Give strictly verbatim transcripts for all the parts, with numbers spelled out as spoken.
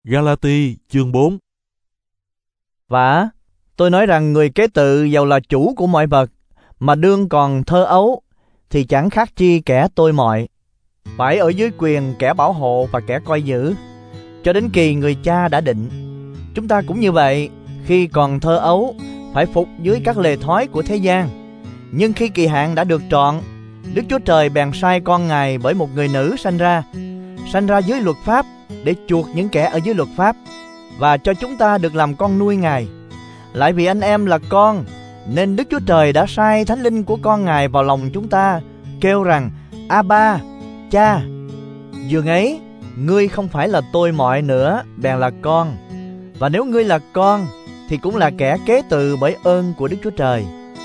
Galati chương bốn. Và tôi nói rằng người kế tự dầu là chủ của mọi vật, mà đương còn thơ ấu, thì chẳng khác chi kẻ tôi mọi, phải ở dưới quyền kẻ bảo hộ và kẻ coi giữ, cho đến kỳ người cha đã định. Chúng ta cũng như vậy, khi còn thơ ấu, phải phục dưới các lề thói của thế gian. Nhưng khi kỳ hạn đã được trọn, Đức Chúa Trời bèn sai con Ngài bởi một người nữ sanh ra, sanh ra dưới luật pháp, để chuộc những kẻ ở dưới luật pháp, và cho chúng ta được làm con nuôi Ngài. Lại vì anh em là con, nên Đức Chúa Trời đã sai Thánh Linh của con Ngài vào lòng chúng ta, kêu rằng: Abba, Cha. Dường ấy, ngươi không phải là tôi mọi nữa, bèn là con. Và nếu ngươi là con, thì cũng là kẻ kế tự bởi ơn của Đức Chúa Trời.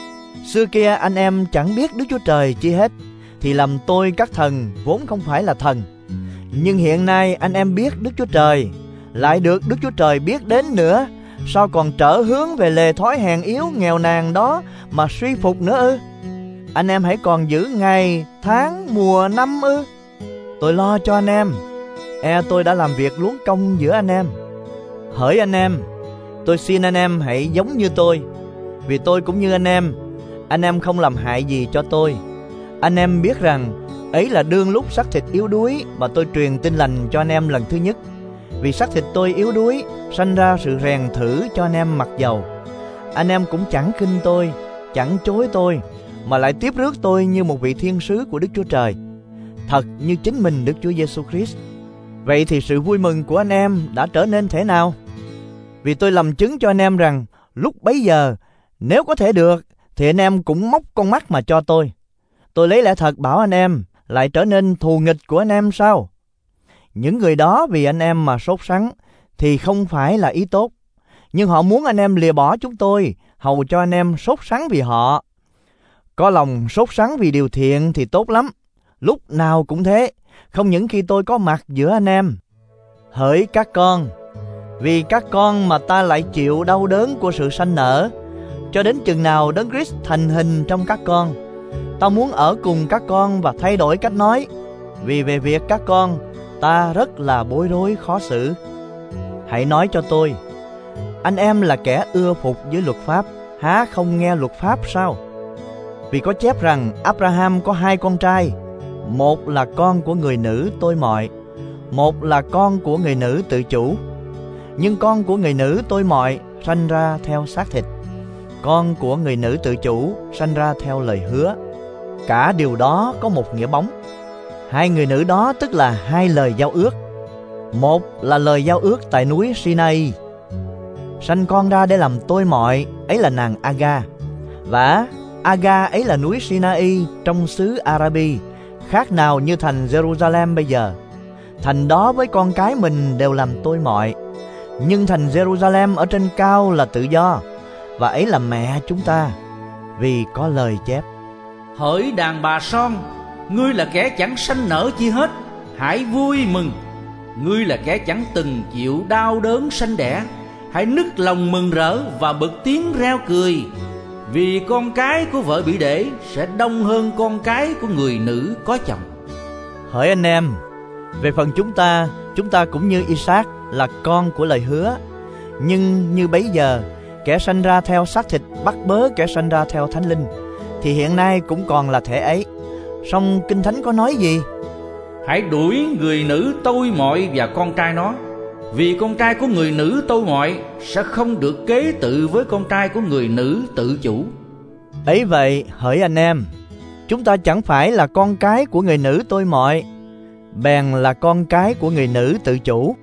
Xưa kia anh em chẳng biết Đức Chúa Trời chi hết, thì làm tôi các thần vốn không phải là thần. Nhưng hiện nay anh em biết Đức Chúa Trời, lại được Đức Chúa Trời biết đến nữa, sao còn trở hướng về lề thói hèn yếu nghèo nàn đó mà suy phục nữa ư? Anh em hãy còn giữ ngày, tháng, mùa, năm ư? Tôi lo cho anh em, e tôi đã làm việc luống công giữa anh em. Hỡi anh em, tôi xin anh em hãy giống như tôi, vì tôi cũng như anh em. Anh em không làm hại gì cho tôi. Anh em biết rằng ấy là đương lúc xác thịt yếu đuối mà tôi truyền tin lành cho anh em lần thứ nhất. Vì xác thịt tôi yếu đuối, sanh ra sự rèn thử cho anh em mặc dầu. Anh em cũng chẳng khinh tôi, chẳng chối tôi, mà lại tiếp rước tôi như một vị thiên sứ của Đức Chúa Trời, thật như chính mình Đức Chúa Giêsu Christ. Vậy thì sự vui mừng của anh em đã trở nên thế nào? Vì tôi làm chứng cho anh em rằng lúc bấy giờ, nếu có thể được, thì anh em cũng móc con mắt mà cho tôi. Tôi lấy lẽ thật bảo anh em, lại trở nên thù nghịch của anh em sao? Những người đó vì anh em mà sốt sắng, thì không phải là ý tốt. Nhưng họ muốn anh em lìa bỏ chúng tôi, hầu cho anh em sốt sắng vì họ. Có lòng sốt sắng vì điều thiện thì tốt lắm, lúc nào cũng thế, không những khi tôi có mặt giữa anh em. Hỡi các con, vì các con mà ta lại chịu đau đớn của sự sanh nở, cho đến chừng nào Đấng Christ thành hình trong các con. Ta muốn ở cùng các con và thay đổi cách nói, vì về việc các con, ta rất là bối rối khó xử. Hãy nói cho tôi, anh em là kẻ ưa phục với luật pháp, há không nghe luật pháp sao? Vì có chép rằng Abraham có hai con trai, một là con của người nữ tôi mọi, một là con của người nữ tự chủ. Nhưng con của người nữ tôi mọi sanh ra theo xác thịt, con của người nữ tự chủ sanh ra theo lời hứa. Cả điều đó có một nghĩa bóng. Hai người nữ đó tức là hai lời giao ước. Một là lời giao ước tại núi Sinai, sanh con ra để làm tôi mọi, ấy là nàng Aga. Và Aga ấy là núi Sinai trong xứ Arabi, khác nào như thành Jerusalem bây giờ. Thành đó với con cái mình đều làm tôi mọi. Nhưng thành Jerusalem ở trên cao là tự do, và ấy là mẹ chúng ta, vì có lời chép: Hỡi đàn bà son, ngươi là kẻ chẳng sanh nở chi hết, hãy vui mừng. Ngươi là kẻ chẳng từng chịu đau đớn sanh đẻ, hãy nức lòng mừng rỡ và bật tiếng reo cười. Vì con cái của vợ bị để sẽ đông hơn con cái của người nữ có chồng. Hỡi anh em, về phần chúng ta, chúng ta cũng như Isaac là con của lời hứa. Nhưng như bấy giờ, kẻ sanh ra theo xác thịt bắt bớ kẻ sanh ra theo Thánh Linh, thì hiện nay cũng còn là thể ấy. Song Kinh Thánh có nói gì? Hãy đuổi người nữ tôi mọi và con trai nó, vì con trai của người nữ tôi mọi sẽ không được kế tự với con trai của người nữ tự chủ. Ấy vậy, hỡi anh em, chúng ta chẳng phải là con cái của người nữ tôi mọi, bèn là con cái của người nữ tự chủ.